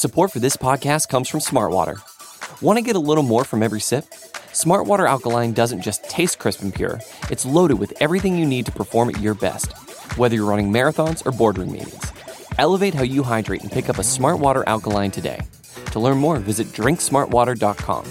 Support for this podcast comes from Smartwater. Want to get a little more from every sip? Smartwater Alkaline doesn't just taste crisp and pure, it's loaded with everything you need to perform at your best, whether you're running marathons or boardroom meetings. Elevate how you hydrate and pick up a Smartwater Alkaline today. To learn more, visit drinksmartwater.com.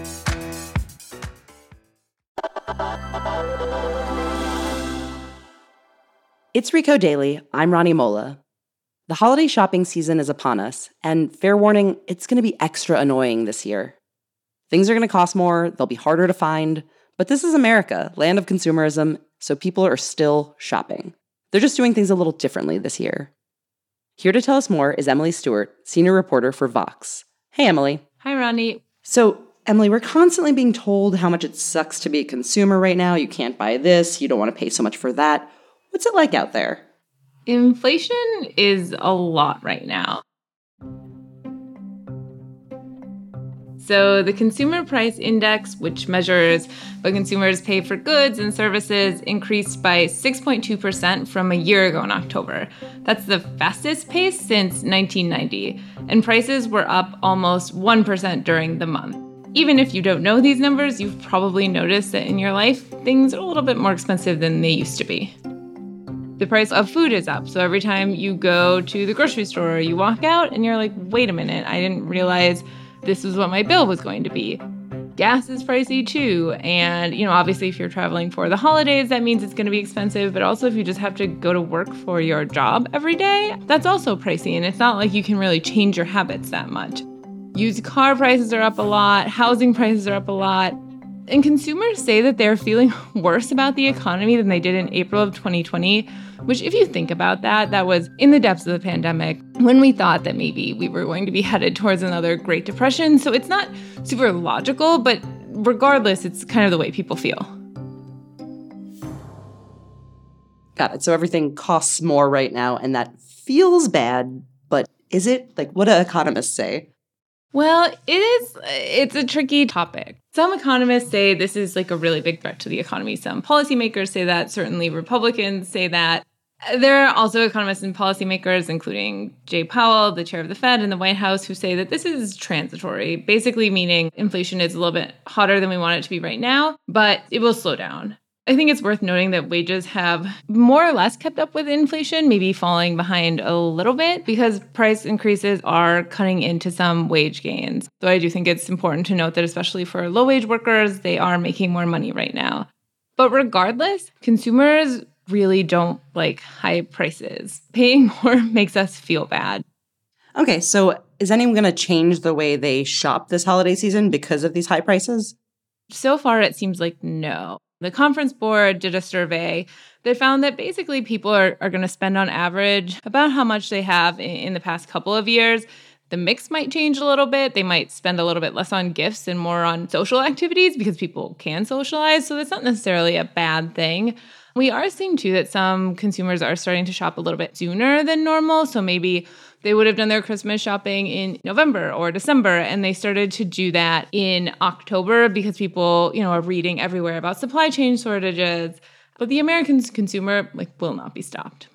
It's Rico Daily. I'm Ronnie Mola. The holiday shopping season is upon us, and fair warning, it's going to be extra annoying this year. Things are going to cost more, they'll be harder to find, but this is America, land of consumerism, so people are still shopping. They're just doing things a little differently this year. Here to tell us more is Emily Stewart, senior reporter for Vox. Hey, Emily. Hi, Ronnie. So, Emily, we're constantly being told how much it sucks to be a consumer right now. You can't buy this, you don't want to pay so much for that. What's it like out there? Inflation is a lot right now. So the Consumer Price Index, which measures what consumers pay for goods and services, increased by 6.2% from a year ago in October. That's the fastest pace since 1990. And prices were up almost 1% during the month. Even if you don't know these numbers, you've probably noticed that in your life, things are a little bit more expensive than they used to be. The price of food is up. So every time you go to the grocery store, you walk out and you're like, wait a minute, I didn't realize this was what my bill was going to be. Gas is pricey too. And, obviously if you're traveling for the holidays, that means it's going to be expensive. But also if you just have to go to work for your job every day, that's also pricey. And it's not like you can really change your habits that much. Used car prices are up a lot. Housing prices are up a lot. And consumers say that they're feeling worse about the economy than they did in April of 2020, which if you think about that, that was in the depths of the pandemic when we thought that maybe we were going to be headed towards another Great Depression. So it's not super logical, but regardless, it's kind of the way people feel. Got it. So everything costs more right now, and that feels bad, but is it? Like, what do economists say? Well, it's a tricky topic. Some economists say this is like a really big threat to the economy. Some policymakers say that. Certainly Republicans say that. There are also economists and policymakers, including Jay Powell, the chair of the Fed, and the White House, who say that this is transitory, basically meaning inflation is a little bit hotter than we want it to be right now, but it will slow down. I think it's worth noting that wages have more or less kept up with inflation, maybe falling behind a little bit because price increases are cutting into some wage gains. So I do think it's important to note that especially for low-wage workers, they are making more money right now. But regardless, consumers really don't like high prices. Paying more makes us feel bad. Okay, so is anyone going to change the way they shop this holiday season because of these high prices? So far, it seems like no. The Conference Board did a survey that found that basically people are going to spend on average about how much they have in the past couple of years. The mix might change a little bit. They might spend a little bit less on gifts and more on social activities because people can socialize. So that's not necessarily a bad thing. We are seeing, too, that some consumers are starting to shop a little bit sooner than normal. So maybe they would have done their Christmas shopping in November or December, and they started to do that in October because people, are reading everywhere about supply chain shortages. But the American consumer, will not be stopped.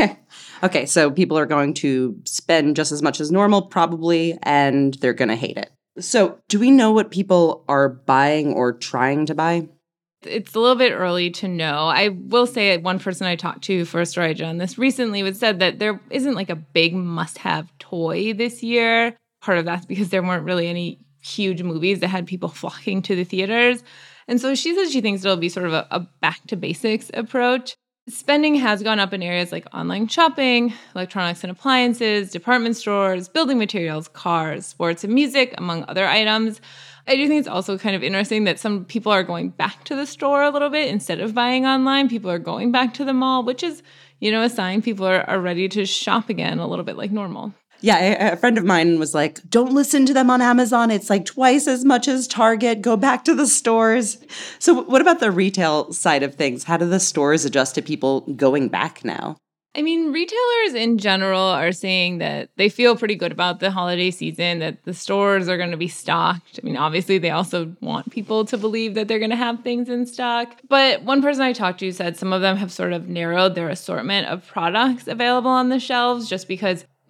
Okay, so people are going to spend just as much as normal, probably, and they're going to hate it. So do we know what people are buying or trying to buy? It's a little bit early to know. I will say one person I talked to for a story I did on this recently said that there isn't a big must-have toy this year. Part of that's because there weren't really any huge movies that had people flocking to the theaters. And so she says she thinks it'll be sort of a back-to-basics approach. Spending has gone up in areas like online shopping, electronics and appliances, department stores, building materials, cars, sports and music, among other items. I do think it's also kind of interesting that some people are going back to the store a little bit instead of buying online. People are going back to the mall, which is, a sign people are ready to shop again a little bit like normal. Yeah, a friend of mine was like, don't listen to them on Amazon. It's twice as much as Target. Go back to the stores. So what about the retail side of things? How do the stores adjust to people going back now? I mean, retailers in general are saying that they feel pretty good about the holiday season, that the stores are going to be stocked. I mean, obviously, they also want people to believe that they're going to have things in stock. But one person I talked to said some of them have sort of narrowed their assortment of products available on the shelves just because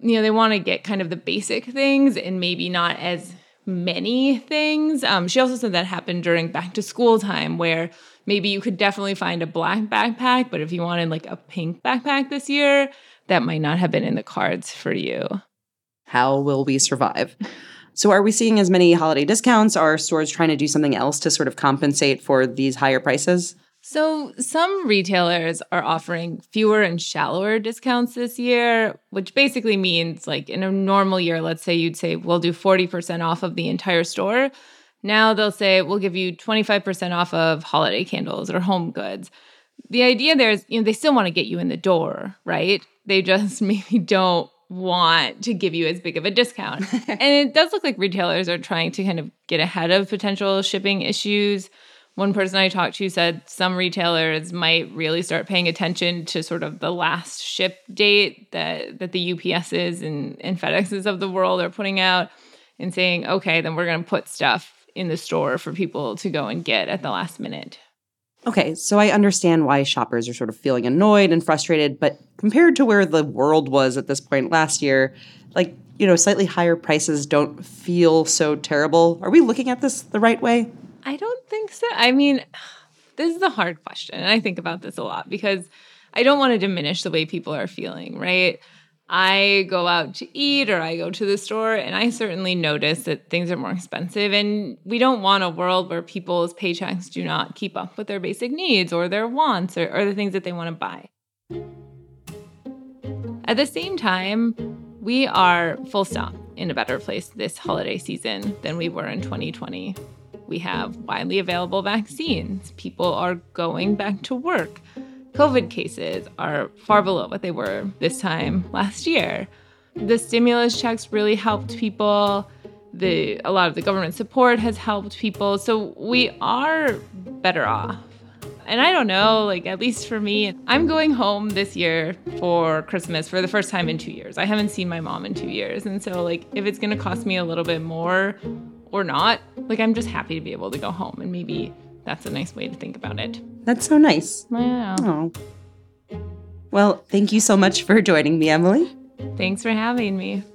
they want to get kind of the basic things and maybe not as many things. She also said that happened during back to school time, where maybe you could definitely find a black backpack, but if you wanted like a pink backpack this year, that might not have been in the cards for you. How will we survive? So are we seeing as many holiday discounts? Are stores trying to do something else to sort of compensate for these higher prices? So some retailers are offering fewer and shallower discounts this year, which basically means like in a normal year, let's say you'd say, we'll do 40% off of the entire store. Now they'll say, we'll give you 25% off of holiday candles or home goods. The idea there is, they still want to get you in the door, right? They just maybe don't want to give you as big of a discount. And it does look like retailers are trying to kind of get ahead of potential shipping issues. One person I talked to said some retailers might really start paying attention to sort of the last ship date that the UPSs and FedExes of the world are putting out and saying, okay, then we're going to put stuff in the store for people to go and get at the last minute. Okay, so I understand why shoppers are sort of feeling annoyed and frustrated, but compared to where the world was at this point last year, slightly higher prices don't feel so terrible. Are we looking at this the right way? I don't think so. I mean, this is a hard question, and I think about this a lot because I don't want to diminish the way people are feeling, right? I go out to eat or I go to the store, and I certainly notice that things are more expensive, and we don't want a world where people's paychecks do not keep up with their basic needs or their wants or the things that they want to buy. At the same time, we are full stop in a better place this holiday season than we were in 2020. We have widely available vaccines. People are going back to work. COVID cases are far below what they were this time last year. The stimulus checks really helped people. A lot of the government support has helped people. So we are better off. And I don't know, at least for me, I'm going home this year for Christmas for the first time in 2 years. I haven't seen my mom in 2 years. And so, if it's going to cost me a little bit more or not, I'm just happy to be able to go home. And maybe that's a nice way to think about it. That's so nice. Wow. Oh. Well, thank you so much for joining me, Emily. Thanks for having me.